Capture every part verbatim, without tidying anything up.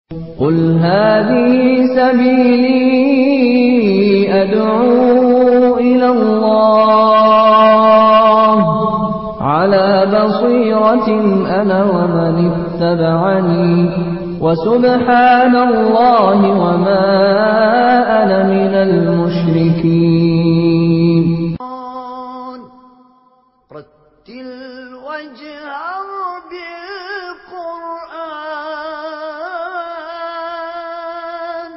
قل هذه سبيلي أدعو إلى الله على بصيرة أنا ومن اتبعني وسبحان الله وما أنا من المشركين. رتل واجهر بالقرآن.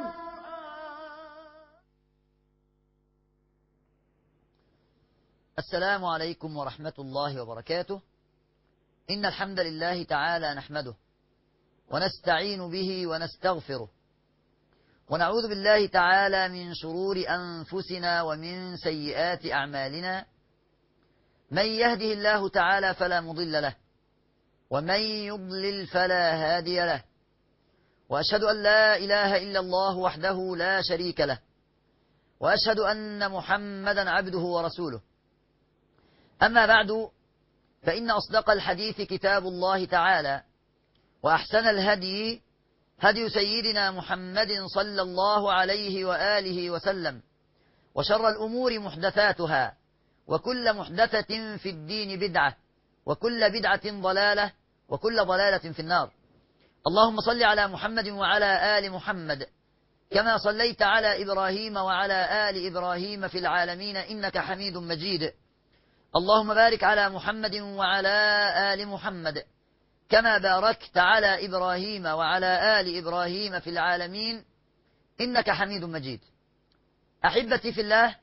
السلام عليكم ورحمة الله وبركاته. إن الحمد لله تعالى نحمده ونستعين به ونستغفره ونعوذ بالله تعالى من شرور أنفسنا ومن سيئات أعمالنا. من يهده الله تعالى فلا مضل له ومن يضلل فلا هادي له، وأشهد أن لا إله إلا الله وحده لا شريك له، وأشهد أن محمدا عبده ورسوله. أما بعد، فإن أصدق الحديث كتاب الله تعالى، وأحسن الهدي هدي سيدنا محمد صلى الله عليه وآله وسلم، وشر الأمور محدثاتها، وكل محدثة في الدين بدعة، وكل بدعة ضلالة، وكل ضلالة في النار. اللهم صل على محمد وعلى آل محمد كما صليت على إبراهيم وعلى آل إبراهيم في العالمين إنك حميد مجيد. اللهم بارك على محمد وعلى آل محمد كما باركت على إبراهيم وعلى آل إبراهيم في العالمين إنك حميد مجيد. أحبتي في الله،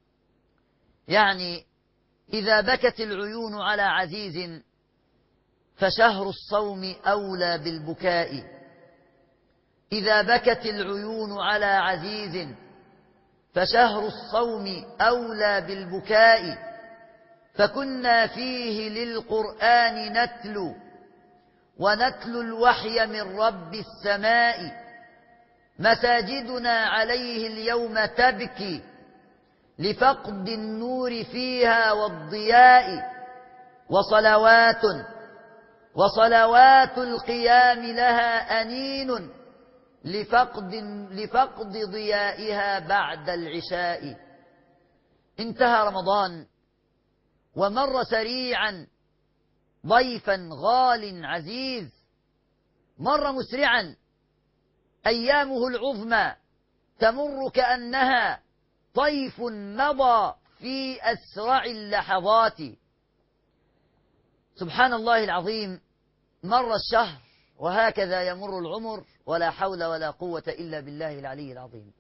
يعني إذا بكت العيون على عزيز فشهر الصوم أولى بالبكاء. إذا بكت العيون على عزيز فشهر الصوم أولى بالبكاء. فكنا فيه للقرآن نتلو ونتلو الوحي من رب السماء. مساجدنا عليه اليوم تبكي لفقد النور فيها والضياء. وصلوات وصلوات القيام لها أنين لفقد, لفقد ضيائها بعد العشاء. انتهى رمضان ومر سريعا ضيفا غال عزيز، مر مسرعا أيامه العظمى تمر كأنها طيف مضى في أسرع اللحظات. سبحان الله العظيم، مر الشهر وهكذا يمر العمر، ولا حول ولا قوة إلا بالله العلي العظيم.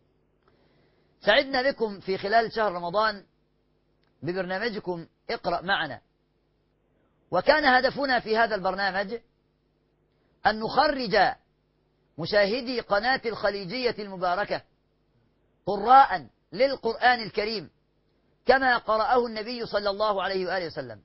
سعدنا بكم في خلال شهر رمضان ببرنامجكم اقرأ معنا، وكان هدفنا في هذا البرنامج أن نخرج مشاهدي قناة الخليجية المباركة قراء للقرآن الكريم كما قرأه النبي صلى الله عليه وآله وسلم.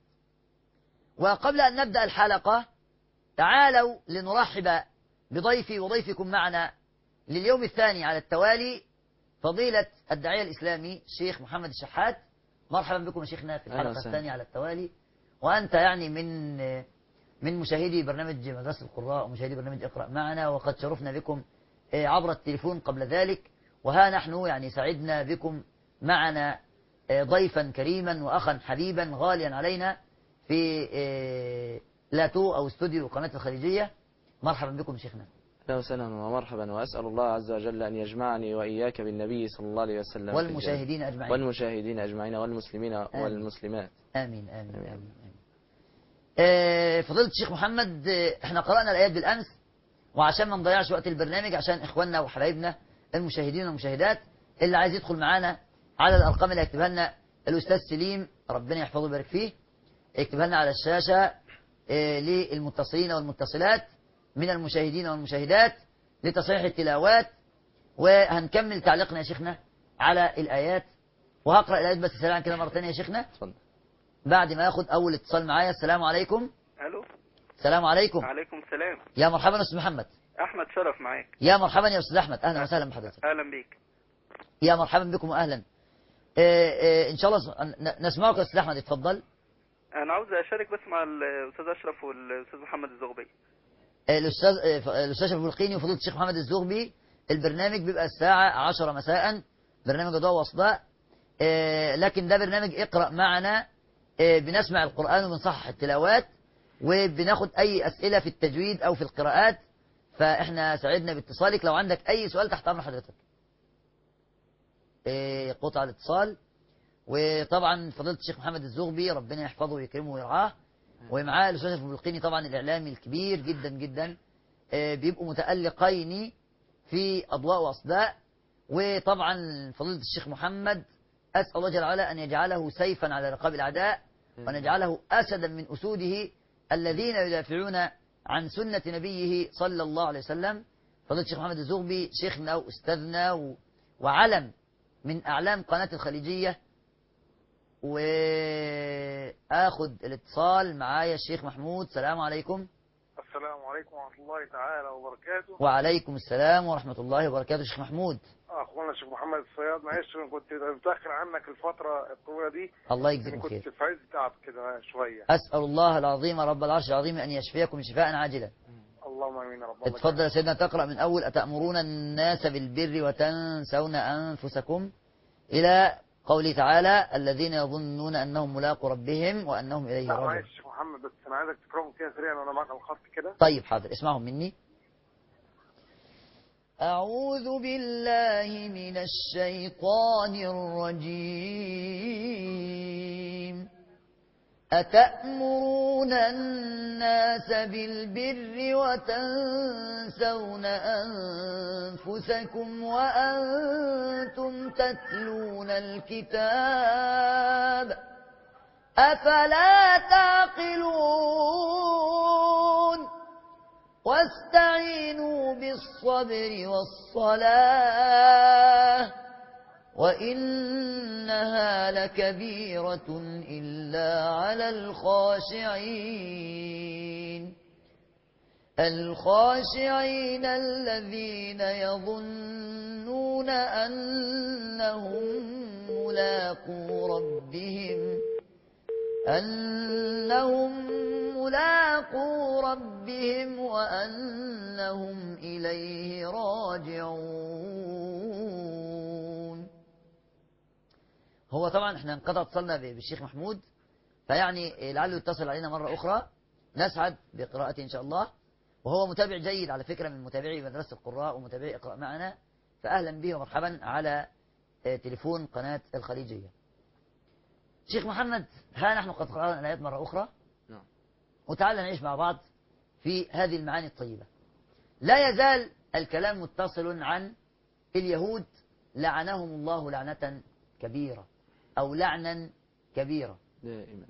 وقبل أن نبدأ الحلقة، تعالوا لنرحب بضيفي وضيفكم معنا لليوم الثاني على التوالي، فضيلة الداعية الإسلامي الشيخ محمد الشحات. مرحبا بكم يا شيخنا في الحلقة الثانية على التوالي، وأنت يعني من من مشاهدي برنامج مدرسة القراء ومشاهدي برنامج اقرأ معنا، وقد شرفنا بكم عبر التليفون قبل ذلك، وها نحن يعني سعدنا بكم معنا ضيفا كريما وأخا حبيبا غاليا علينا في بلاتو أو استوديو قناة الخليجية. مرحبا بكم شيخنا. أهلا وسهلا ومرحبا، وأسأل الله عز وجل أن يجمعني وإياك بالنبي صلى الله عليه وسلم والمشاهدين أجمعين والمشاهدين أجمعين والمسلمين آمين. والمسلمات آمين آمين آمين, آمين. آه فضيلة الشيخ محمد، احنا قرأنا الآيات بالأمس، وعشان ما نضيعش وقت البرنامج، عشان إخواننا وحبايبنا المشاهدين والمشاهدات اللي عايز يدخل معانا على الأرقام اللي هيكتبها لنا الأستاذ سليم ربنا يحفظه ويبارك فيه، يكتبها لنا على الشاشة آه للمتصلين والمتصلات من المشاهدين والمشاهدات لتصحيح التلاوات. وهنكمل تعليقنا يا شيخنا على الآيات، وهقرأ الآيات بس سريعا كده مرة ثانية يا شيخنا بعد ما ياخد أول اتصال معايا. السلام عليكم. الو. السلام عليكم. وعليكم السلام. يا مرحبا يا أستاذ محمد. أحمد شرف معاك. يا مرحبا يا أستاذ أحمد، أهلا وسهلا بحضرتك. أهلا بيك. يا مرحبا بكم وأهلا. إيه إيه إن شاء الله نسمعك يا أستاذ أحمد، اتفضل. أنا عاوز أشارك بس مع الأستاذ أشرف والأستاذ محمد الزغبي. الأستاذ الأستاذ شرف البلقيني وفضيلة الشيخ محمد الزغبي. البرنامج بيبقى الساعة عشرة مساء، برنامج ضوء وأصداء. لكن ده برنامج اقرأ معنا، بنسمع القرآن وبنصحح التلاوات وبناخد أي أسئلة في التجويد أو في القراءات. فإحنا سعدنا باتصالك، لو عندك أي سؤال تحت أمر حضرتك. قطع الاتصال. وطبعا فضيلة الشيخ محمد الزغبي ربنا يحفظه ويكرمه ويرعاه، ومعاه الأستاذ شرف البلقيني طبعا الإعلامي الكبير جدا جدا. بيبقوا متألقين في أضواء وأصداء. وطبعا فضيلة الشيخ محمد أسأل الله جل وعلا أن يجعله سيفا على رقاب الأعداء، وأن يجعله أسدا من أسوده الذين يدافعون عن سنة نبيه صلى الله عليه وسلم. فضيلة الشيخ محمد الزغبي شيخنا وأستاذنا وعلم من أعلام قناة الخليجية. وآخذ الاتصال معايا الشيخ محمود. السلام عليكم. السلام عليكم ورحمة الله تعالى وبركاته. وعليكم السلام ورحمة الله وبركاته. شيخ محمود. أخونا الشيخ محمد الصياد، معلش كنت متأخر عنك الفترة الطويلة دي. الله يجزيكم كنت خير. في عز تعب كده شوية. أسأل الله العظيم رب العرش العظيم أن يشفيكم شفاء عاجلا. اللهم آمين يا رب. اتفضل يا سيدنا. تقرأ من أول أتأمرون الناس بالبر وتنسون أنفسكم إلى قوله تعالى الذين يظنون أنهم ملاقوا ربهم وأنهم إليه راجعون. معلش يا محمد، بس أنا عايزك تقرأهم كده سريعا وأنا معاك على الخط كده. طيب حاضر، اسمعهم مني. أعوذ بالله من الشيطان الرجيم. أتأمرون الناس بالبر وتنسون أنفسكم وأنتم تتلون الكتاب أفلا تعقلون واستعينوا بالصبر والصلاة وإنها لكبيرة إلا على الخاشعين الخاشعين الذين يظنون أنهم ملاقو ربهم أنهم ملاقو ربهم وأنهم إليه راجعون. هو طبعا احنا انقطع اتصلنا بالشيخ محمود، فيعني لعله يتصل علينا مرة أخرى نسعد بقراءته إن شاء الله. وهو متابع جيد على فكرة من متابعي مدرسة القراء ومتابعي اقرأ معنا، فأهلا به ومرحبا على تليفون قناة الخليجية. شيخ محمد، ها نحن قد قرأنا الآيات مرة أخرى. نعم. وتعالى نعيش مع بعض في هذه المعاني الطيبة. لا يزال الكلام متصل عن اليهود لعنهم الله لعنة كبيرة أو لعنا كبيرا دائما.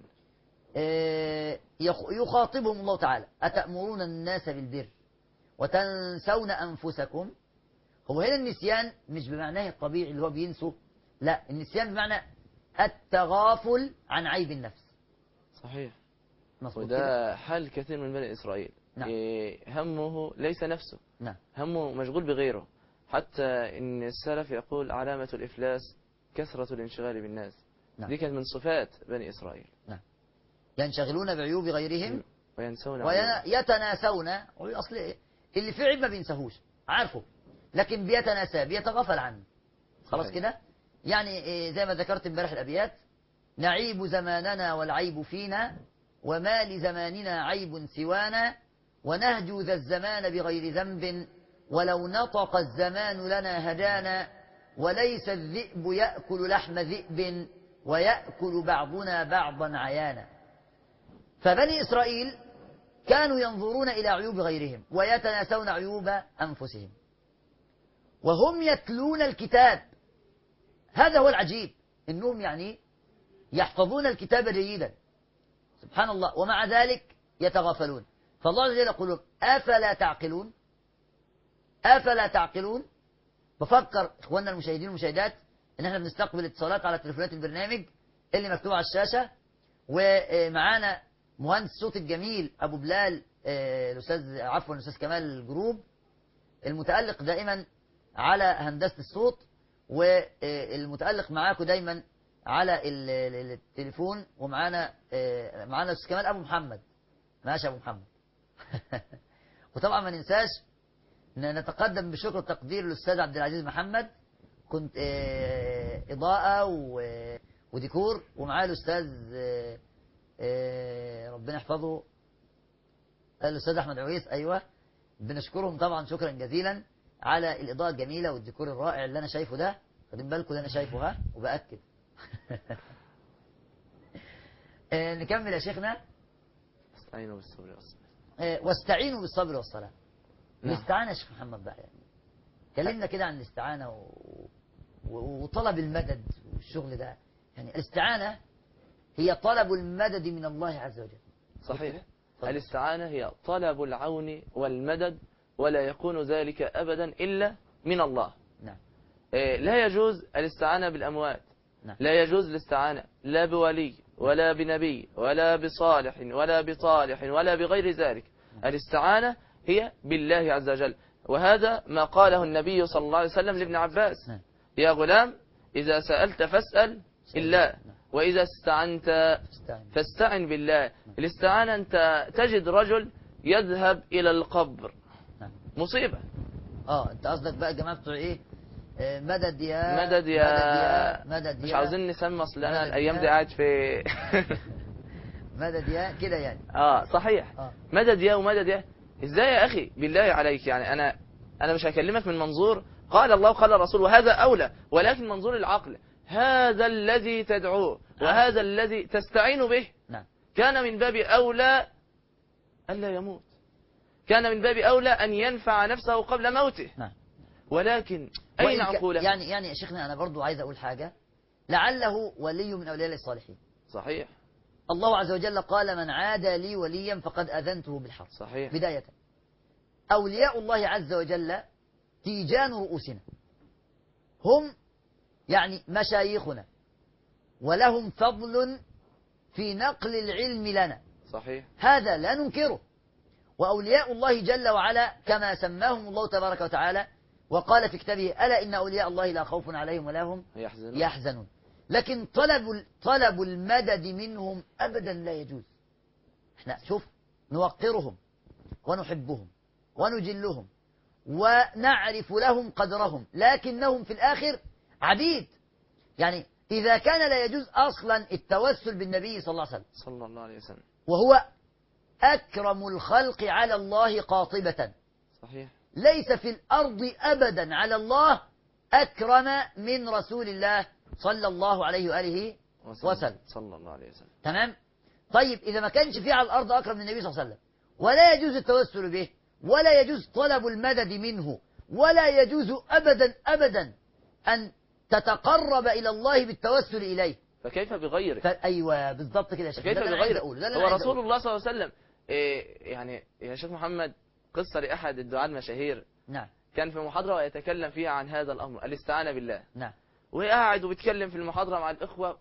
يخاطبهم الله تعالى أتأمرون الناس بالبر وتنسون أنفسكم. هو هنا النسيان مش بمعناه الطبيعي اللي هو بينسوا، لا، النسيان بمعنى التغافل عن عيب النفس. صحيح. مظبوط كده. وده حال كثير من بني إسرائيل. نعم. إيه، همه ليس نفسه، نعم. همه مشغول بغيره. حتى إن السلف يقول علامة الإفلاس كثرة الانشغال بالناس. نعم. دي كانت من صفات بني إسرائيل. نعم. ينشغلون بعيوب غيرهم وينسون ويتناسون. أصل اللي في عيب ما بينساهوش، عارفه، لكن بيتناسى، بيتغفل عنه. خلاص صحيح. كده. يعني زي ما ذكرت امبارح الأبيات: نعيب زماننا والعيب فينا وما لزماننا عيب سوانا ونهجو ذا الزمان بغير ذنب ولو نطق الزمان لنا هدانا وليس الذئب يأكل لحم ذئب ويأكل بعضنا بعضا عيانا. فبني إسرائيل كانوا ينظرون إلى عيوب غيرهم ويتناسون عيوب أنفسهم وهم يتلون الكتاب. هذا هو العجيب، إنهم يعني يحفظون الكتاب جيدا سبحان الله، ومع ذلك يتغافلون. فالله عز وجل يقول أفلا تعقلون أفلا تعقلون. بفكر إخواننا المشاهدين والمشاهدات إن احنا بنستقبل اتصالات على تليفونات البرنامج اللي مكتوب على الشاشة، ومعانا مهندس الصوت الجميل أبو بلال، الأستاذ عفوا الأستاذ كمال الجروب المتألق دائما على هندسة الصوت، والمتألق معاكم دايما على التليفون. ومعانا معانا الأستاذ كمال أبو محمد. ماشي أبو محمد. وطبعا ما ننساش ان نتقدم بشكر والتقدير للاستاذ عبد العزيز محمد، كنت آه، اضاءه و- وديكور، ومعاه الاستاذ آه، آه، ربنا يحفظه الاستاذ احمد عويس. ايوه، بنشكرهم طبعا شكرا جزيلا على الاضاءه الجميله والديكور الرائع اللي انا شايفه ده. خدين بالكم اللي انا شايفه، ها، وباكد. آه، نكمل يا شيخنا. استعينوا بالصبر والصلاة. آه، واستعينوا بالصبر والصلاه. نعم. الاستعانه يا شيخ محمد بقى، يعني كلمنا كده عن الاستعانه و... و... وطلب المدد والشغل ده. يعني الاستعانه هي طلب المدد من الله عز وجل. صحيح. اتفضل. الاستعانة هي طلب العون والمدد، ولا يكون ذلك أبدا إلا من الله. نعم. إيه، لا يجوز الاستعانة بالأموات. نعم. لا يجوز الاستعانة لا بولي ولا بنبي ولا بصالح ولا بطالح ولا بغير ذلك. الاستعانة هي بالله عز وجل، وهذا ما قاله النبي صلى الله عليه وسلم لابن عباس: نعم. يا غلام إذا سألت فاسأل الله، وإذا استعنت استعين. فاستعن بالله. الاستعانة أنت تجد رجل يذهب إلى القبر، نعم. مصيبة. اه انت قصدك بقى جماعه بتوع ايه؟ آه، مدد يا مدد يا مدد يا مدد مش يا عاوزين نسمى، أصل أنا مدد الأيام يا- دي قاعد في مدد يا كده يعني. اه صحيح. اه مدد يا ومدد يا. ازاي يا اخي بالله عليك؟ يعني انا انا مش هكلمك من منظور قال الله وقال الرسول وهذا اولى، ولكن منظور العقل. هذا الذي تدعوه وهذا الذي تستعين به نعم. كان من باب اولى الا يموت، كان من باب اولى ان ينفع نفسه قبل موته. نعم. ولكن اين وإن ك- عقوله؟ يعني يعني يا شيخنا انا برضو عايز اقول حاجه، لعله ولي من اولياء الصالحين. صحيح. الله عز وجل قال: من عادى لي وليا فقد اذنته بالحرب. صحيح. بدايه اولياء الله عز وجل تيجان رؤوسنا، هم يعني مشايخنا، ولهم فضل في نقل العلم لنا، صحيح. هذا لا ننكره. وأولياء الله جل وعلا كما سماهم الله تبارك وتعالى وقال في كتابه: ألا إن أولياء الله لا خوف عليهم ولا هم يحزنون. يحزنون. لكن طلب طلب المدد منهم أبدا لا يجوز. احنا شوف نوقرهم ونحبهم ونجلهم ونعرف لهم قدرهم، لكنهم في الآخر عبيد. يعني إذا كان لا يجوز أصلا التوسل بالنبي صلى الله عليه وسلم، صلى الله عليه وسلم، وهو أكرم الخلق على الله قاطبة، صحيح. ليس في الأرض أبدا على الله أكرم من رسول الله صلى الله عليه وآله وسلم. صلى الله عليه وسلم. تمام. طيب إذا ما كانش في على الأرض أكرم من النبي صلى الله عليه وسلم، ولا يجوز التوسل به، ولا يجوز طلب المدد منه، ولا يجوز أبدا أبدا أن تتقرب إلى الله بالتوسل إليه، فكيف بغيره؟ فأيوة بالضبط كده يا شيخ. كيف ده اللي أنا عايز بغيره؟ أقوله، ده اللي هو أنا عايز رسول أقوله. الله صلى الله عليه وسلم إيه يعني يا شيخ محمد، قصة لأحد الدعاة المشاهير نعم. كان في محاضرة ويتكلم فيها عن هذا الأمر، الاستعانة بالله. نعم. وقاعد وبيتكلم في المحاضرة مع الإخوة،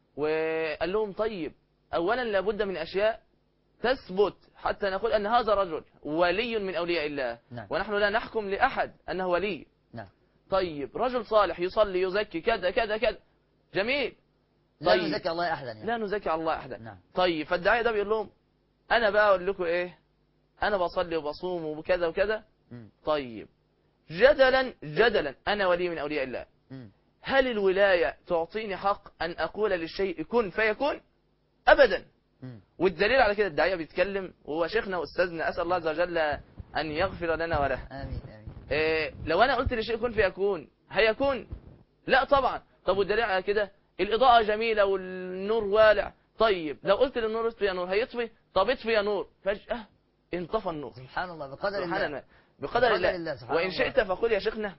وقال لهم: طيب أولا لابد من أشياء تثبت حتى نقول أن هذا رجل ولي من أولياء الله. نعم. ونحن لا نحكم لأحد أنه ولي. نعم. طيب رجل صالح يصلي يزكي كذا كذا كذا، جميل. لا طيب. نزكي الله أحدا يعني. لا نزكي على الله أحدا. نعم. طيب فالداعية ده بيقول لهم: أنا بقى أقول لكم إيه، أنا بصلي وبصوم وكذا وكذا. مم. طيب جدلا جدلا أنا ولي من أولياء الله، مم. هل الولاية تعطيني حق أن أقول للشيء كن فيكون؟ أبدا. مم. والدليل على كده الداعية بيتكلم وهو شيخنا وأستاذنا، أسأل الله عز وجل أن يغفر لنا وله. آمين آمين. إيه لو أنا قلت للشيء كن فيكون هيكون؟ لا طبعا. طب والدليل على كده الإضاءة جميلة والنور والع، طيب لو قلت للنور اطفي يا نور هيطفي؟ طب اطفي يا نور، فجأة انطفى النور. سبحان الله بقدر سبحان الله. الله بقدر الله, الله سبحان وإن الله. شئت فقل يا شيخنا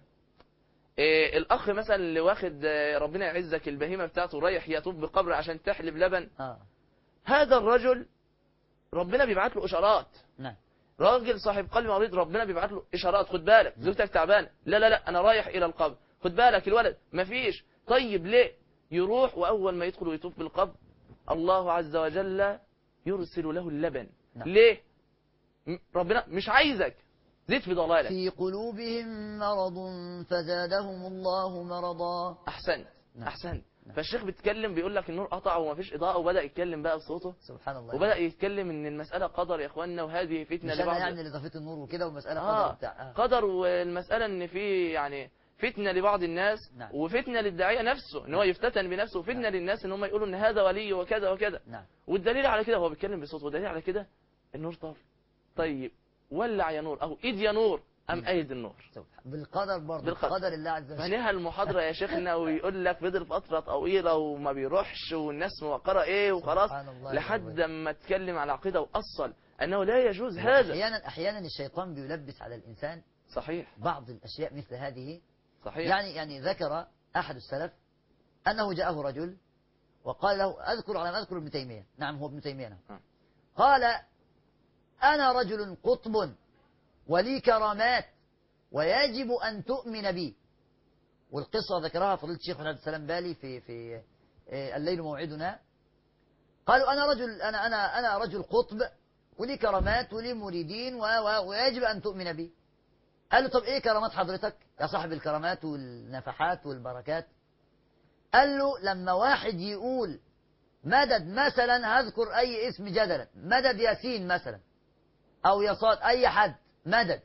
إيه الأخ مثلا اللي واخد آه، ربنا يعزك البهيمة بتاعته رايح يطوف بقبر عشان تحلب لبن، آه. هذا الرجل ربنا بيبعت له إشارات. نعم. راجل صاحب قلب مريض ربنا بيبعت له إشارات: خد بالك زوجتك تعبانة، لا لا لا أنا رايح إلى القبر، خد بالك الولد مفيش. طيب ليه؟ يروح وأول ما يدخل ويطوف بالقبر الله عز وجل يرسل له اللبن. نعم. ليه؟ م- ربنا مش عايزك زيد في ضلالك. في قلوبهم مرض فزادهم الله مرضا. أحسنت. نعم. أحسنت. فالشيخ بيتكلم بيقول لك النور قطع وما فيش اضاءه، وبدا يتكلم بقى بصوته سبحان الله. وبدا يتكلم ان المساله قدر يا اخواننا، وهذه فتنه مش أنا لبعض يعني اللي ضفيت النور وكده والمسألة آه قدر بتاع آه. قدر، والمساله ان في يعني فتنه لبعض الناس، نعم. وفتنه للداعيه نفسه ان هو نعم. يفتتن بنفسه، وفتنه نعم. للناس ان هم يقولوا ان هذا ولي وكذا وكذا. نعم. والدليل على كده هو بيتكلم بصوته، والدليل على كده النور طافي. طيب ولع يا نور، او ايد يا نور ام نعم. ايد النور؟ سبحان بالقدر برضه، بالقدر. بقدر الله عز وجل. فليها المحاضرة يا شيخنا، ويقول لك فضل فترة طويلة وما بيروحش، والناس موقرة ايه وخلاص، سبحان الله لحد يا ما اتكلم على عقيدة وأصل أنه لا يجوز هذا. أحيانا أحيانا الشيطان بيلبس على الإنسان صحيح بعض الأشياء مثل هذه. صحيح. يعني يعني ذكر أحد السلف أنه جاءه رجل وقال له، أذكر على ما أذكر ابن تيمية، نعم هو ابن تيمية نعم. آه. قال أنا رجل قطب ولي كرامات ويجب أن تؤمن بي. والقصة ذكرها فضيلة الشيخ محمد عبد السلام بالي في في آه، الليل موعدنا. قالوا أنا رجل أنا أنا أنا رجل قطب ولي كرامات ولي مريدين و- و- ويجب أن تؤمن بي. قال له طب إيه كرامات حضرتك يا صاحب الكرامات والنفحات والبركات؟ قال له لما واحد يقول مدد مثلا، هذكر أي اسم جدلا، مدد ياسين مثلا أو يصاد أي حد مدد،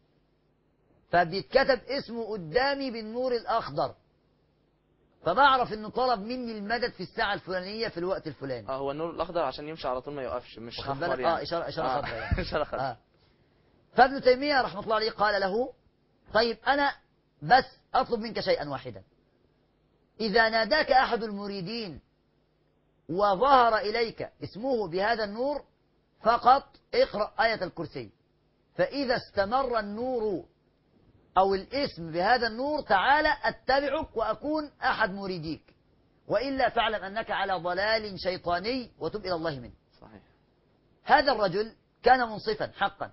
فبيتكتب اسمه قدامي بالنور الأخضر، فبعرف إنه طلب مني المدد في الساعة الفلانية في الوقت الفلاني. اه هو النور الأخضر عشان يمشي على طول ما يوقفش، مش واخد أحمر بالك؟ يعني. اه إشارة إشارة آه. خضراء يعني. إشارة خضراء. آه. فابن تيمية رحمة الله عليه قال له طيب أنا بس أطلب منك شيئا واحدا، إذا ناداك أحد المريدين وظهر إليك اسمه بهذا النور فقط اقرأ آية الكرسي، فإذا استمر النور أو الاسم بهذا النور تعالى أتبعك وأكون أحد مريديك، وإلا فاعلم أنك على ضلال شيطاني وتب إلى الله منه. صحيح. هذا الرجل كان منصفا حقا،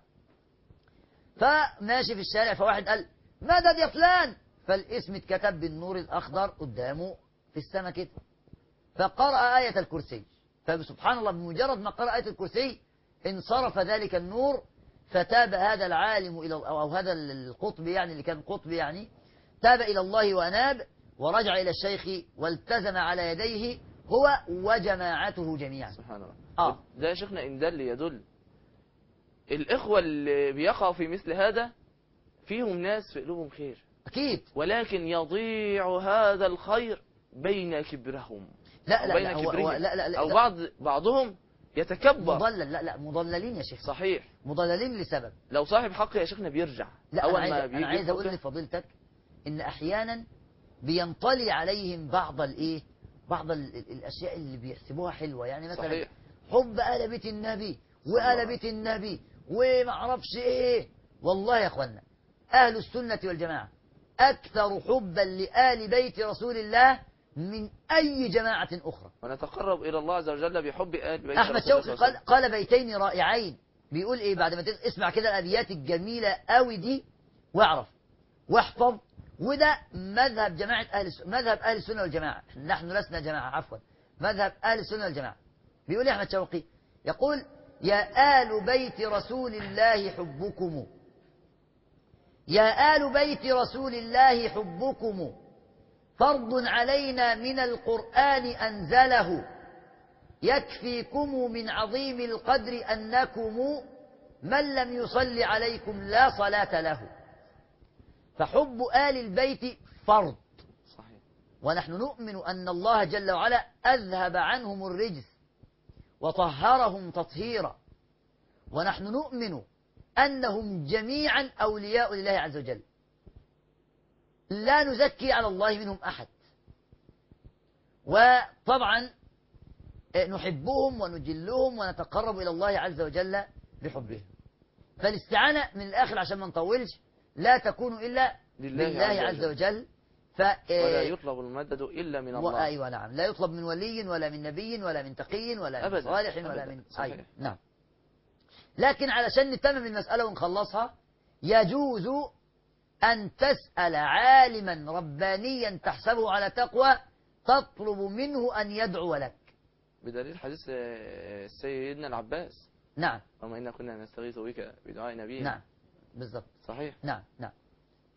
فماشي في الشارع فواحد قال مدد يا فلان، فالاسم اتكتب بالنور الأخضر قدامه في السماء كده، فقرأ آية الكرسي، فسبحان الله بمجرد ما قرأ آية الكرسي انصرف ذلك النور، فتاب هذا العالم إلى أو هذا القطب يعني اللي كان قطب يعني، تاب إلى الله وأناب ورجع إلى الشيخ والتزم على يديه هو وجماعته جميعا. سبحان الله. آه. ده يا شيخنا إن دل يدل الإخوة اللي بيقعوا في مثل هذا فيهم ناس في قلوبهم خير، أكيد. ولكن يضيع هذا الخير بين كبرهم لا أو لا بين لا, هو كبرهم، هو لا لا لا أو لا بعض بعضهم يتكبر. مضلل، لا لا مضللين يا شيخ، صحيح. مضللين لسبب. لو صاحب حق يا شيخنا بيرجع لا أول أنا ما عايز, بيجي أنا عايز أقول الحجة. لفضيلتك إن أحيانا بينطلي عليهم بعض الإيه بعض ال ال الأشياء اللي بيحسبوها حلوة، يعني مثلا صحيح. حب آل بيت النبي صلى الله وآل بيت النبي وما أعرفش إيه. والله يا أخوانا أهل السنة والجماعة أكثر حبا لآل بيت رسول الله من أي جماعة أخرى. ونتقرب إلى الله عز وجل بحب آل بيت أحمد رسول الله شوقي صلى الله عليه قال, قال بيتين رائعين، بيقول إيه بعد ما تسمع كده الأبيات الجميلة قوي دي واعرف واحفظ، وده مذهب جماعة أهل السنة، مذهب أهل السنة والجماعة، نحن لسنا جماعة عفوا، مذهب أهل السنة والجماعة. بيقول إيه أحمد شوقي؟ يقول يا آل بيت رسول الله حبكم، يا آل بيت رسول الله حبكم فرض علينا من القرآن أنزله، يكفيكم من عظيم القدر أنكم من لم يصل عليكم لا صلاة له. فحب آل البيت فرض، صحيح. ونحن نؤمن أن الله جل وعلا أذهب عنهم الرجس وطهرهم تطهيرا، ونحن نؤمن أنهم جميعا أولياء لله عز وجل، لا نزكي على الله منهم أحد، وطبعا نحبهم ونجلهم ونتقرب إلى الله عز وجل بحبهم. فالاستعانة من الآخر عشان ما نطولش لا تكون إلا لله بالله عز عز وجل. وجل. ف... ولا يطلب المدد إلا من الله. أيوة نعم، لا يطلب من ولي ولا من نبي ولا من تقي ولا من أبداً. صالح ولا أبداً. من صحيح. أيوة نعم. لكن علشان نتمم المسألة ونخلصها يجوز أن تسأل عالما ربانيا تحسبه على تقوى تطلب منه أن يدعو لك، بدليل حديث آه، سيدنا العباس نعم اللهم إنا كنا نستغيث بك بدعاء نبينا. نعم بالضبط صحيح. نعم نعم.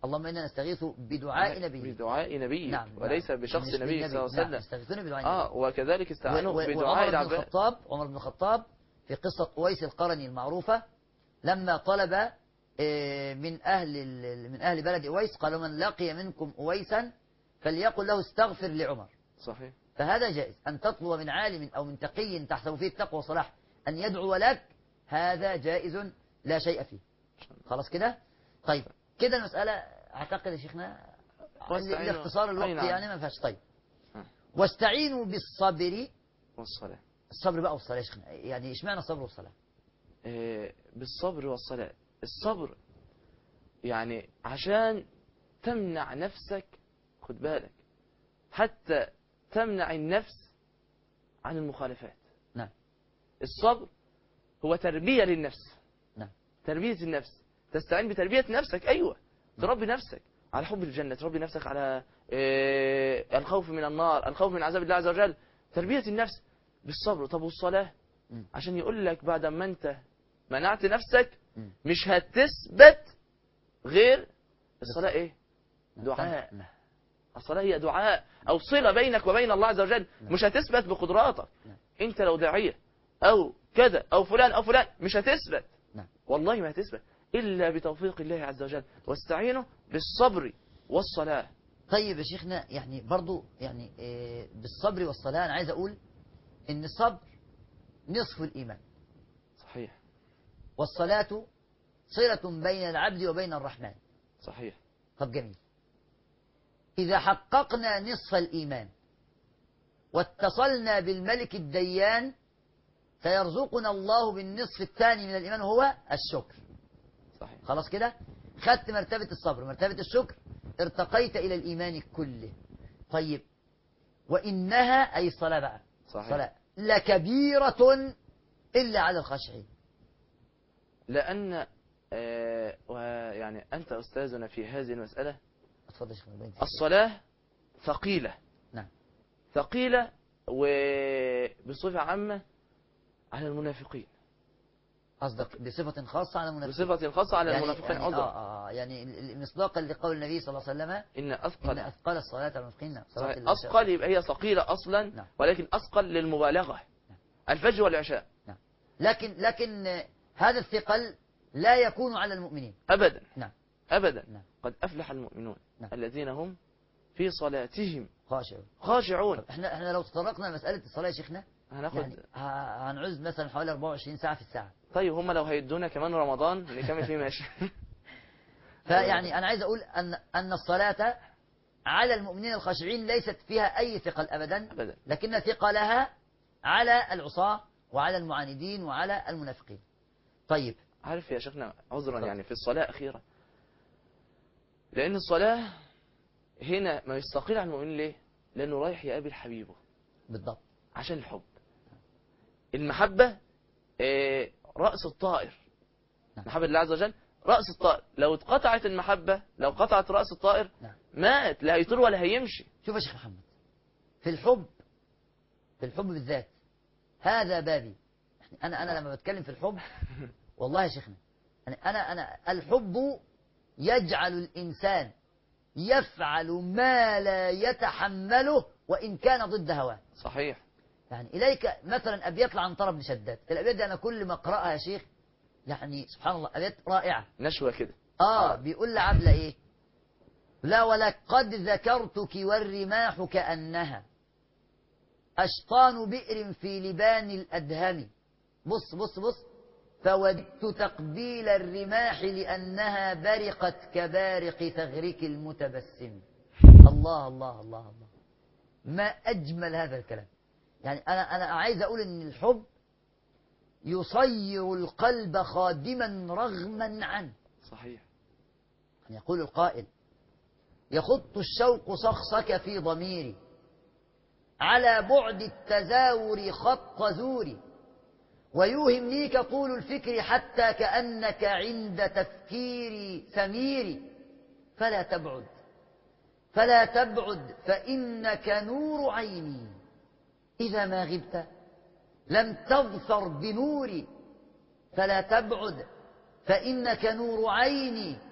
اللهم إنا نستغيث بدعاء نبيك. بدعاء نبيك. نعم. وليس نعم. بشخص مش النبي بالنبي. صلى الله عليه نعم. وسلم. يستغيثون بدعاء اه النبي. وكذلك استعانوا و- و- بدعاء وعمر بن العباد. الخطاب عمر بن الخطاب في قصة أويس القرني المعروفة لما طلب آه، من أهل ال- من أهل بلد أويس قالوا من لقي منكم أويسا فليقل له استغفر لعمر. صحيح. فهذا جائز أن تطلب من عالم أو من تقي تحسب فيه التقوى والصلاح أن يدعو لك، هذا جائز لا شيء فيه. خلاص كده. طيب كده المسألة أعتقد يا شيخنا واستعينوا- لاختصار الوقت أي نعم. يعني ما فيهاش. طيب ها. واستعينوا بالصبر. والصلاة. الصبر بقى والصلاة يا شيخنا، يعني اشمعنى الصبر والصلاة؟ آه، بالصبر والصلاة. الصبر يعني عشان تمنع نفسك، خد بالك، حتى تمنع النفس عن المخالفات. نعم. الصبر هو تربية للنفس. نعم. تربية النفس، تستعين بتربية نفسك. أيوة، تربي نفسك على حب الجنة، تربي نفسك على آه، الخوف من النار، الخوف من عذاب الله عز وجل، تربية النفس بالصبر. طب والصلاة؟ مم. عشان يقول لك بعد ما انت منعت نفسك مم. مش هتثبت غير الصلاة. ايه؟ دعاء. نعم. الصلاة هي دعاء أو صلة بينك وبين الله عز وجل. نعم. مش هتثبت بقدراتك. نعم. انت لو داعية أو كذا أو فلان أو فلان مش هتثبت. نعم. والله ما هتثبت إلا بتوفيق الله عز وجل. واستعينوا بالصبر والصلاة. طيب يا شيخنا، يعني برضو يعني إيه بالصبر والصلاة، أنا عايز أقول إن الصبر نصف الإيمان، صحيح. والصلاة صلة بين العبد وبين الرحمن. صحيح. طب جميل. إذا حققنا نصف الإيمان واتصلنا بالملك الديان سيرزقنا الله بالنصف الثاني من الإيمان وهو الشكر. صحيح. خلاص كده، خدت مرتبة الصبر مرتبة الشكر، ارتقيت إلى الإيمان كله. طيب وإنها أي الصلاة بقى، صحيح. صلاة لكبيرة إلا على الخاشعين. لأن آه ويعني أنت أستاذنا في هذه المسألة. اتفضل يا شيخ. الصلاة ثقيلة. نعم. ثقيلة وبصفة عامة على المنافقين. قصدك بصفة خاصة على المنافقين. بصفة خاصة على يعني المنافقين. يعني, عذرا. آه آه يعني مصداقا لقول النبي صلى الله عليه وسلم إن إن أثقل. أثقل الصلاة على المنافقين. نعم. صلاة صحيح. العشاء. أثقل يبقى هي ثقيلة أصلا. نعم. ولكن أثقل للمبالغة. نعم. الفجر والعشاء. نعم. لكن لكن هذا الثقل لا يكون على المؤمنين أبدا. نعم. أبدا. نعم. قد أفلح المؤمنون. نعم. الذين هم في صلاتهم خاشعون. خاشعون. طب احنا احنا لو تطرقنا لمسألة الصلاة يا شيخنا هناخد يعني ه- هنعوز مثلا حوالي أربعة وعشرين ساعة في الساعة. طيب هم لو هيدونا كمان رمضان نكمل فيه ماشي. فيعني أنا عايز أقول أن أن الصلاة على المؤمنين الخاشعين ليست فيها أي ثقل أبدا، أبدا. لكن ثقلها على العصاة وعلى المعاندين وعلى المنافقين. طيب عارف يا شيخنا، عذرا اتفضل. يعني في الصلاة أخيرا، لأن الصلاة هنا ما يستقيل عن المؤمن. ليه؟ لأنه رايح يقابل حبيبه بالضبط. عشان الحب. المحبة آه، رأس الطائر. نعم. محبة الله عز وجل رأس الطائر. لو اتقطعت المحبة، لو قطعت رأس الطائر نعم. مات، لا هيطير ولا هيمشي. شوف يا شيخ محمد، في الحب في الحب بالذات هذا بابي. يعني أنا أنا لما بتكلم في الحب والله يا شيخنا، يعني أنا أنا الحب يجعل الإنسان يفعل ما لا يتحمله وإن كان ضد هواه. صحيح. يعني إليك مثلا أبيات لعنترة بن شداد. الأبيات دي أنا كل ما أقرأها يا شيخ يعني سبحان الله أبيات رائعة. نشوة كده. آه بيقول لعبلة إيه؟ لا ولقد ذكرتك والرماح كأنها أشطان بئر في لبان الأدهم. بص بص بص فوددت تقبيل الرماح لأنها برقت كبارق ثغرك المتبسم. الله الله الله الله، ما أجمل هذا الكلام. يعني أنا أنا عايز أقول إن الحب يصير القلب خادما رغما عنه. صحيح. يعني يقول القائل يخط الشوق صخصك في ضميري على بعد التزاور خط زوري ويوهم ليك طول الفكر حتى كأنك عند تفكيري سميري فلا تبعد فلا تبعد فإنك نور عيني إذا ما غبت لم تظفر بنوري فلا تبعد فإنك نور عيني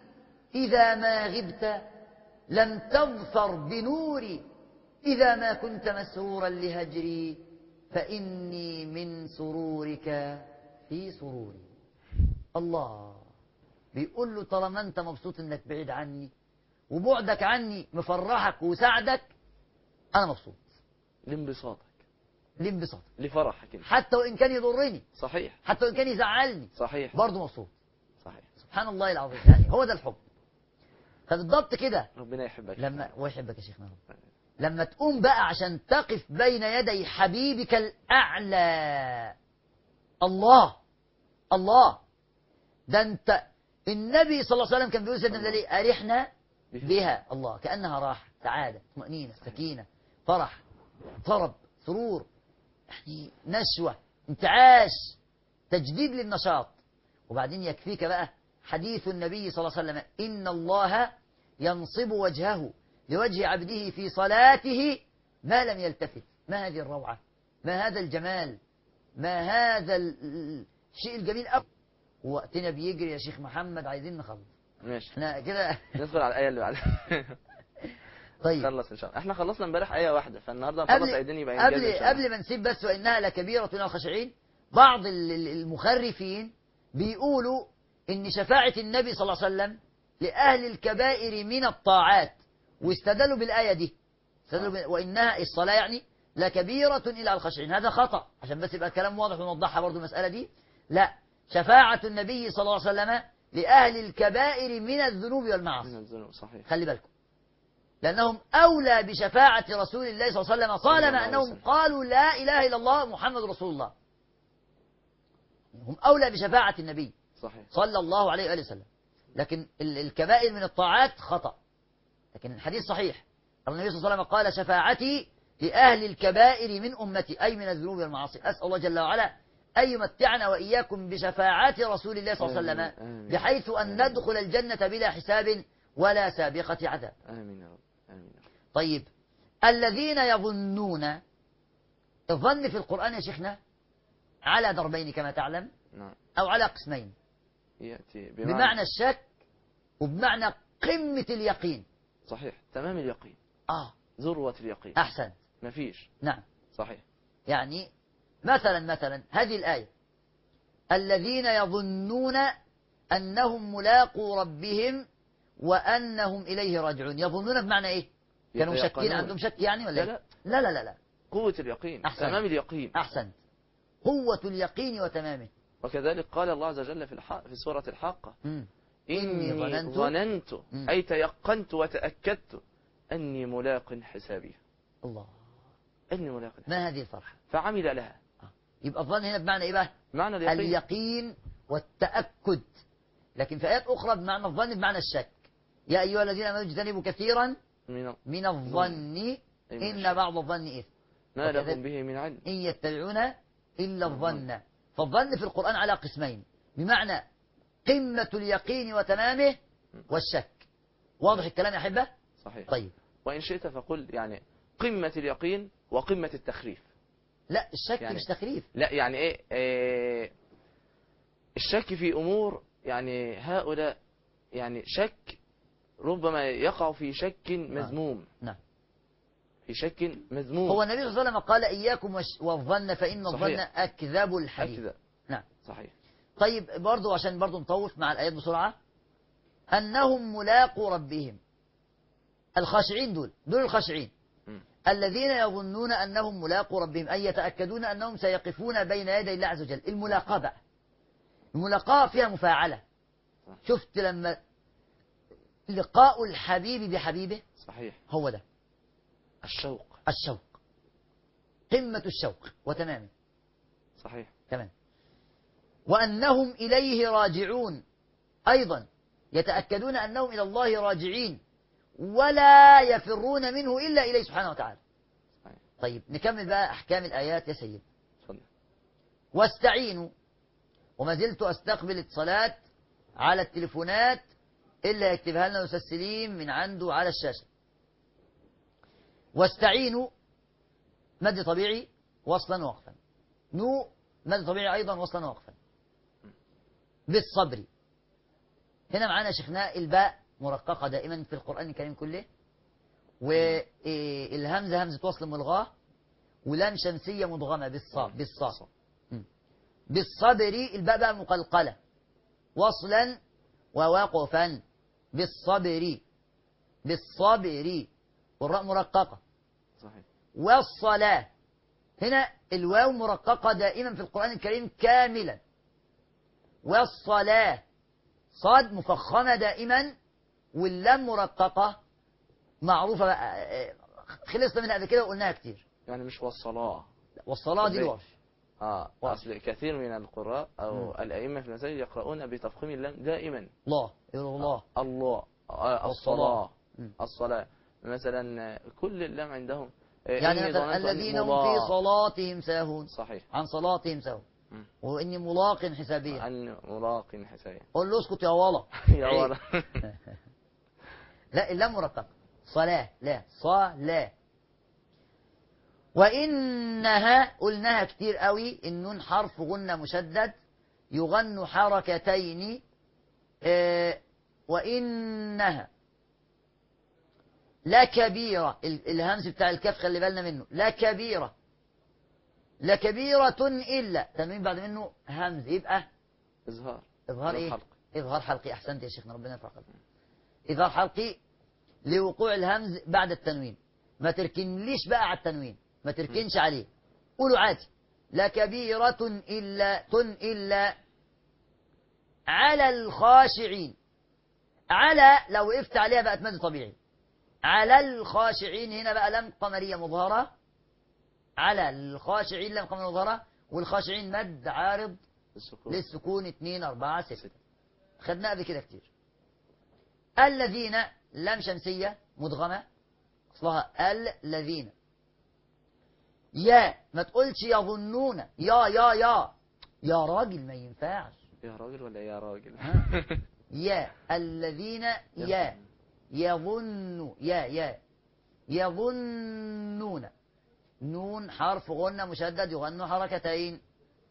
إذا ما غبت لم تظفر بنوري، إذا ما كنت مسرورا لهجري فإني من سرورك في سروري. الله بيقول له طالما أنت مبسوط إنك بعيد عني وبعدك عني مفرحك وساعدك، أنا مبسوط لانبساطك، لانبساطك، لفرحك انت. حتى وإن كان يضرني، صحيح. حتى وإن كان يزعلني، صحيح. برضه مبسوط. صحيح. سبحان الله العظيم. يعني هو ده الحب. فبالضبط كده ربنا يحبك. لما ويحبك يا شيخنا رب. لما تقوم بقى عشان تقف بين يدي حبيبك الأعلى، الله الله، ده أنت النبي صلى الله عليه وسلم كان بيقول سيدنا ليه أرحنا بها، الله كأنها راحة، سعادة، طمأنينة، سكينة، فرح، طرب، سرور، يعني نشوة، انتعاش، تجديد للنشاط. وبعدين يكفيك بقى حديث النبي صلى الله عليه وسلم: إن الله ينصب وجهه لوجه عبده في صلاته ما لم يلتفت. ما هذه الروعة، ما هذا الجمال، ما هذا الشيء الجميل أوي. وقتنا بيجري يا شيخ محمد، عايزين نخلص. ماشي. احنا كده ندخل على الآية اللي بعدها. طيب خلص إن شاء الله. احنا خلصنا امبارح آية واحدة، فالنهاردة نخلص قبل آيتين يبقى قبل إنجاز إن شاء الله. قبل ما نسيب بس وإنها لكبيرة من الخاشعين، بعض ال- ال- المخرفين بيقولوا إن شفاعة النبي صلى الله عليه وسلم لأهل الكبائر من الطاعات، واستدلوا بالآية دي، استدلوا ب- وإنها الصلاة يعني لكبيرة إلى الخاشعين. هذا خطأ، عشان بس يبقى الكلام واضح ونوضحها برضو المسألة دي. لا، شفاعة النبي صلى الله عليه وسلم لأهل الكبائر من الذنوب من والمعاصي. الذنوب. صحيح. خلي بالكم، لأنهم أولى بشفاعة رسول الله صلى الله عليه وسلم طالما الله عليه أنهم وسلم. قالوا لا إله إلا الله محمد رسول الله. هم أولى بشفاعة النبي صحيح. صلى الله عليه وآله وسلم. لكن ال- الكبائر من الطاعات خطأ. لكن الحديث صحيح، النبي صلى الله عليه وسلم قال: شفاعتي لأهل الكبائر من أمتي، أي من الذنوب والمعاصي. أسأل الله جل وعلا أن يمتعنا وإياكم بشفاعات رسول الله صلى الله عليه آمين. وسلم، آمين. بحيث أن ندخل الجنة بلا حساب ولا سابقة عذاب. آمين يا رب. آمين يا رب. طيب، الذين يظنون، الظن في القرآن يا شيخنا على ضربين كما تعلم، نعم. أو على قسمين، يأتي بمعنى, بمعنى الشك وبمعنى قمة اليقين. صحيح. تمام اليقين. آه ذروة اليقين. أحسن. مفيش. نعم. صحيح. يعني مثلا مثلا هذه الآية: الذين يظنون أنهم ملاقوا ربهم وأنهم إليه راجعون. يظنون بمعنى إيه؟ كانوا شاكين، يتيقنون. عندهم شك يعني ولا لا إيه؟ لا. لا لا لا لا. قوة اليقين. أحسن. تمام اليقين. أحسنت، قوة اليقين وتمامه. وكذلك قال الله عز وجل في الحق في سورة الحاقة: مم. إني ظننت- ظننت مم. أي تيقنت وتأكدت أني ملاق حسابي. الله، أني ملاق حسابي. ما هذه الفرحة؟ فعمل لها. يبقى الظن هنا بمعنى إيه بقى؟ معنى اليقين. اليقين والتأكد. لكن في آيات أخرى بمعنى الظن بمعنى الشك: يا أيها الذين آمنوا اجتنبوا كثيرا من من الظن إن بعض الظن إثم ما وكذلك لهم به من علم. إن يتبعون إلا الظن. فالظن في القرآن على قسمين، بمعنى قمة اليقين وتمامه والشك. واضح الكلام يا أحبة؟ صحيح. طيب، وإن شئت فقل يعني قمة اليقين وقمة التخريف. لا الشك يعني مش تخريف. لا يعني إيه, إيه الشك في أمور، يعني هؤلاء يعني شك ربما يقع في شك مذموم. نعم. في شك مذموم. هو النبي صلى الله عليه وسلم قال: إياكم وش- والظن فإن صحيح. الظن أكذب الحديث. أكذب. نعم. صحيح. طيب، برضو عشان برضو نطوف مع الآيات بسرعة: أنهم ملاقوا ربهم. الخاشعين دول دول الخاشعين م. الذين يظنون أنهم ملاقوا ربهم، أي يتأكدون أنهم سيقفون بين يدي الله عز وجل. الملاقاة بقى، الملاقاة فيها مفاعلة. شفت لما لقاء الحبيب بحبيبه، صحيح. هو ده الشوق. الشوق، قمة الشوق وتمامه. صحيح. تمام. وأنهم إليه راجعون، أيضا يتأكدون أنهم إلى الله راجعين ولا يفرون منه إلا إليه سبحانه وتعالى. صحيح. طيب، نكمل بقى أحكام الآيات يا سيد. اتفضل. واستعينوا، وما زلت أستقبل اتصالات على التليفونات إلا يكتبها لنا أستاذ سليم من عنده على الشاشة. واستعينوا مد طبيعي وصلا ووقفا، نو مد طبيعي أيضا وصلا ووقفا، بالصبر. هنا معانا شيخنا الباء مرققة دائما في القرآن الكريم كله، والهمزة همزة وصل ملغاة، ولام شمسية مدغمة بالصاد بالصاد بالصبر، الباء بقى مقلقلة وصلا ووقفا بالصبر بالصبر، والراء مرققة. صحيح. والصلاة هنا الواو مرققة دائما في القرآن الكريم كاملا. والصلاة صاد مفخمة دائما، واللام مرققة معروفة بقى، خلصنا منها قبل كده وقلناها كتير. يعني مش والصلاة. والصلاة دي الورش. اه ورش. اصل كثير من القراء او مم. الائمه في المساجد يقرؤون بتفخيم اللام دائما. الله يقول الله آه. الله آه. والصلاة. الصلاة مم. الصلاة مثلا كل اللام عندهم آه، يعني إني مثلا ظننت أني الذين هم ملاق. في صلاتهم ساهون، صحيح. عن صلاتهم ساهون، مم. وإني ملاق حسابية. أن ملاق حسابيا. قول له اسكت يا والله. يا عيب. ولد. لا اللام مرققة. صلاة لا صلاة. وإنها قلناها كتير قوي، النون حرف غنة مشدد يغن حركتين. آه وإنها لكبيرة، ال- الهمز بتاع الكاف خلي بالنا منه، لكبيرة لكبيرة إلا تنوين بعد منه همز، يبقى إظهار. إظهار إيه؟ الحلق. إظهار حلقي. أحسنت يا شيخنا ربنا يرفع قدرك. إظهار حلقي لوقوع الهمز بعد التنوين، ما تركنليش بقى على التنوين، ما تركنش عليه، قولوا عادي. لكبيرة إلا تن إلا على الخاشعين. على لو وقفت عليها بقت مد طبيعي. على الخاشعين هنا بقى لام قمرية مظهرة، على الخاشعين لام قمرية مظهرة، والخاشعين مد عارض السكون. للسكون اتنين أربعة ستة، خدناه قبل كده كتير. الذين لام شمسية مدغمة أصلها الذين. يا ما تقولش يظنون، يا يا يا يا راجل ما ينفعش. يا راجل ولا يا راجل؟ يا الذين يا يظن يا يا يظنون، نون حرف غنة مشدد يغن حركتين.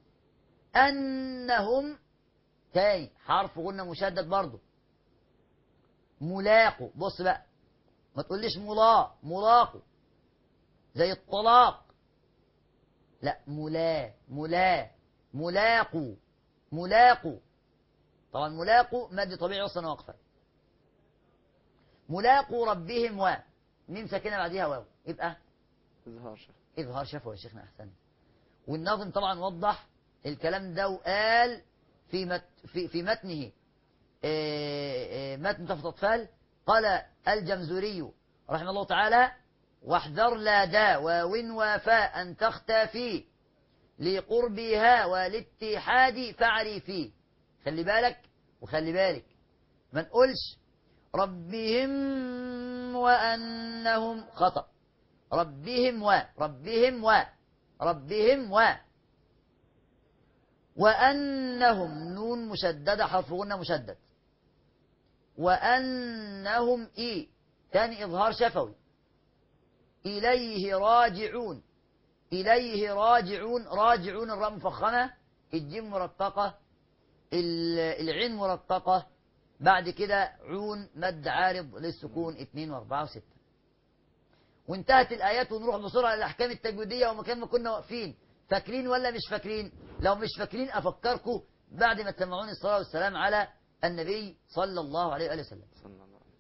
أنهم تاني حرف غنة مشدد برضو. ملاقوا، بص بقى ما تقوليش ملا ملاقوا زي الطلاق، لا ملا ملا ملاقوا ملاقوا. طبعا ملاقوا مد طبيعي وصلا واقفا. ملاقوا ربهم، و ميم ساكنه بعديها واو، يبقى إظهار شف. اظهار شفوي يا شيخنا احسن. والناظم طبعا وضح الكلام ده وقال في مت في في متنه آه، آه، متن تحفة الأطفال، قال الجمزوري رحمه الله تعالى: واحذر لا دا واو وفاء أن تختفي لقربها والاتحاد فاعرفي. خلي بالك وخلي بالك ما نقولش ربهم وأنهم، خطأ. ربهم و ربهم و ربهم و وأنهم نون مشددة حرف غنة مشدد. وأنهم إي تاني إظهار شفوي. إليه راجعون، إليه راجعون، راجعون الراء مفخمة، الجيم مرققة، العين مرققة، بعد كده عون مد عارض للسكون اتنين واربعة وستة. وانتهت الآيات ونروح بسرعة للأحكام التجويدية ومكان ما كنا واقفين. فاكرين ولا مش فاكرين؟ لو مش فاكرين أفكركم بعد ما تسمعوني الصلاة والسلام على النبي صلى الله عليه وآله وسلم. صلى الله عليه وسلم.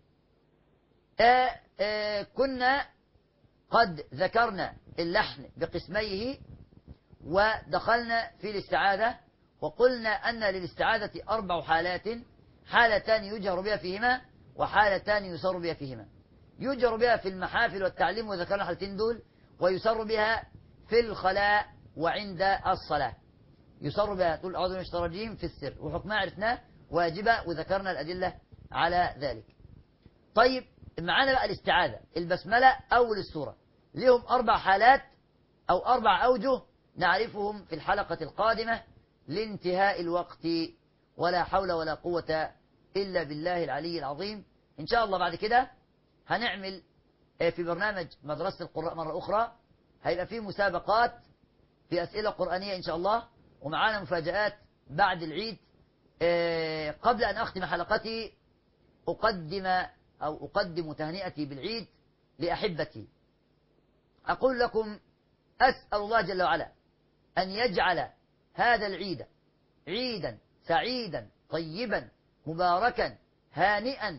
آه آه كنا قد ذكرنا اللحن بقسميه ودخلنا في الاستعاذة، وقلنا أن للاستعاذة أربع حالات: حالتان يجهر بها فيهما، وحالتان يسر بها فيهما. يجهر بها في المحافل والتعليم وذكرنا الحالتين دول، ويسر بها في الخلاء وعند الصلاة. يسر بها تقول أعوذ بالله من الشيطان الرجيم في السر، وحكمها عرفناه واجبة وذكرنا الأدلة على ذلك. طيب معانا بقى الاستعاذة، البسملة أول السورة، لهم أربع حالات أو أربع أوجه نعرفهم في الحلقة القادمة لانتهاء الوقت. ولا حول ولا قوة إلا بالله العلي العظيم. إن شاء الله بعد كده هنعمل في برنامج مدرسة القراء مرة أخرى، هيبقى فيه مسابقات في أسئلة قرآنية إن شاء الله، ومعانا مفاجآت بعد العيد. قبل أن أختم حلقتي أقدم أو أقدم تهنئتي بالعيد لأحبتي. أقول لكم أسأل الله جل وعلا أن يجعل هذا العيد عيدا سعيدا طيبا مباركا هانئا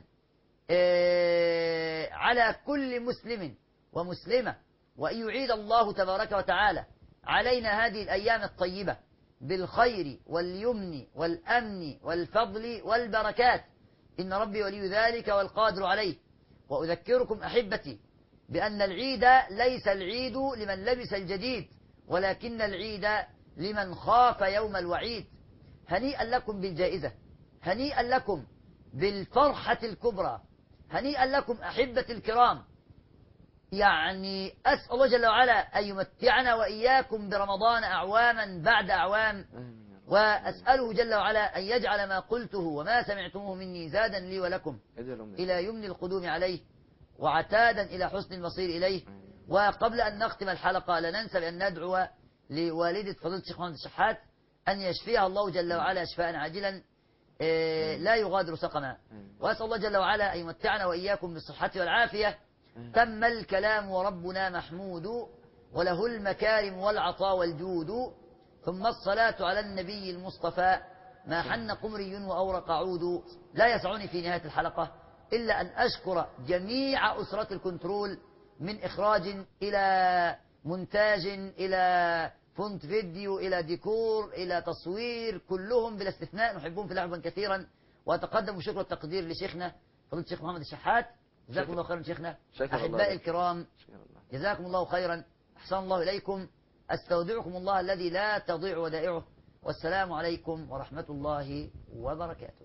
إيه على كل مسلم ومسلمة، وأن يعيد الله تبارك وتعالى علينا هذه الأيام الطيبة بالخير واليمن والأمن والفضل والبركات، إن ربي ولي ذلك والقادر عليه. وأذكركم أحبتي بأن العيد ليس العيد لمن لبس الجديد، ولكن العيد لمن خاف يوم الوعيد. هنيئا لكم بالجائزة، هنيئا لكم بالفرحة الكبرى، هنيئا لكم أحبتي الكرام. يعني أسأل الله جل وعلا أن يمتعنا وإياكم برمضان أعواما بعد أعوام، وأسأله جل وعلا أن يجعل ما قلته وما سمعتموه مني زادا لي ولكم إلى يمن القدوم عليه وعتادا إلى حسن المصير إليه. وقبل أن نختم الحلقة لا ننسى بأن ندعو لوالدة فضيلة الشيخ محمد الشحات أن يشفيها الله جل وعلا شفاء عاجلا لا يغادر سقما. وأسأل الله جل وعلا أن يمتعنا وإياكم بالصحة والعافية. تم الكلام وربنا محمود، وله المكارم والعطاء والجود، ثم الصلاة على النبي المصطفى ما حن قمري وأورق عود. لا يسعني في نهاية الحلقة إلا أن أشكر جميع أسرة الكنترول، من إخراج إلى مونتاج إلى فونت فيديو إلى ديكور إلى تصوير، كلهم بلا استثناء نحبهم في لعبا كثيرا. وأتقدم شكر التقدير لشيخنا فضيلة الشيخ محمد الشحات، جزاكم الله خيرا شيخنا. أحبائي الكرام جزاكم الله خيرا، أحسن الله إليكم، أستودعكم الله الذي لا تضيع ودائعه، والسلام عليكم ورحمة الله وبركاته.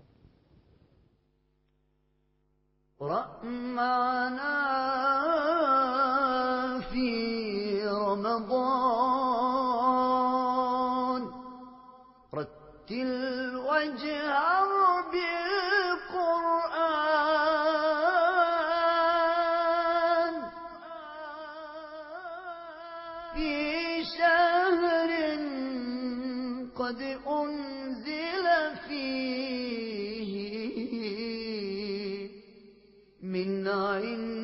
اقرأ معنا في رمضان، رتل واجهر بالقرآن، في شهر قد أنزل فيه من عند